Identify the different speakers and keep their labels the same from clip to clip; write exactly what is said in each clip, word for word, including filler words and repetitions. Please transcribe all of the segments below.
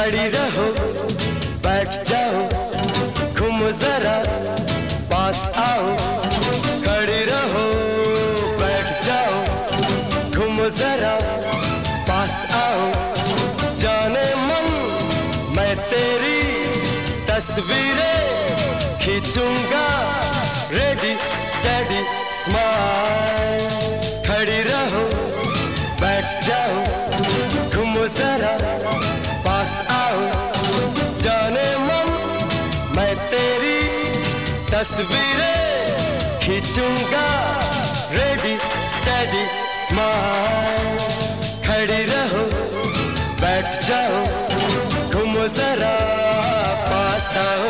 Speaker 1: खड़ी रहो बैठ जाओ घूमो जरा पास आओ। खड़ी रहो बैठ जाओ घूमो जरा पास आओ। जाने मन मैं तेरी तस्वीरें खींचूंगा। Ready steady smile. खड़ी रहो बैठ जाओ घूमो जरा पास आओ। जाने मन मैं तेरी तस्वीरें खींचूंगा। Ready steady smile. खड़ी रहो बैठ जाओ घूमो जरा पास आओ।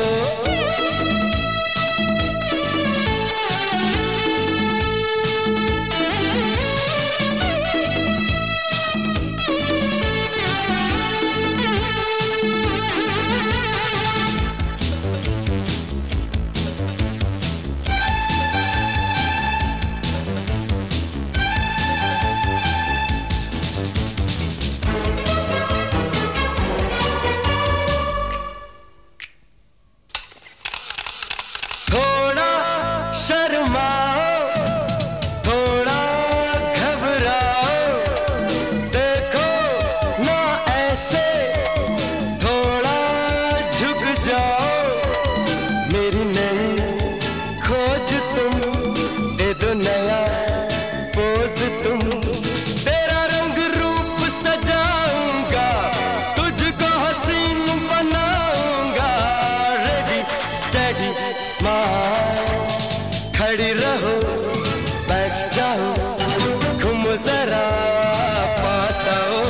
Speaker 1: शर्माओ थोड़ा घबराओ देखो ना ऐसे थोड़ा झुक जाओ। मेरी नई खोज तुम दे दो नया पोज तुम। तेरा रंग रूप सजाऊंगा तुझको हसीन बनाऊंगा। Ready steady smile. खड़ी रहो बैठ जाओ घूमो जरा पास आओ।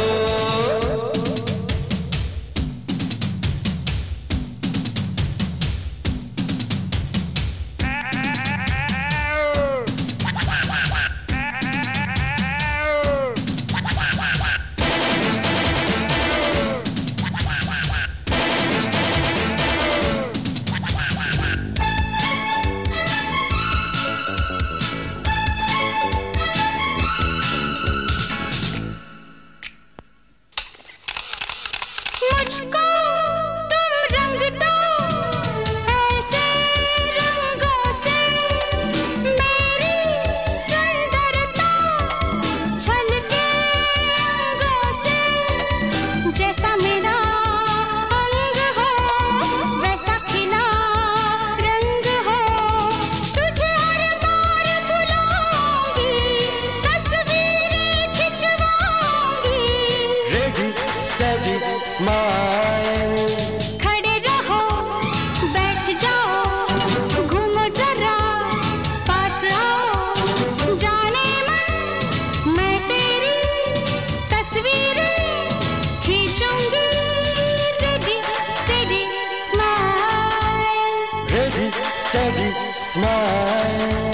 Speaker 2: मुझको तुम रंग दो ऐसे रंगों से मेरी सुंदरता छलके अंगों से। जैसा मेरा अंग हो वैसा खिला रंग हो। तुझे हर बार बुलाऊंगी तस्वीरें खिंचवाऊंगी।
Speaker 1: Ready steady smile.
Speaker 2: खड़े रहो बैठ जाओ घूमो जरा पास आओ। जाने मन मैं तेरी तस्वीरें खींचूंगी। Ready steady smile.
Speaker 1: Ready steady smile.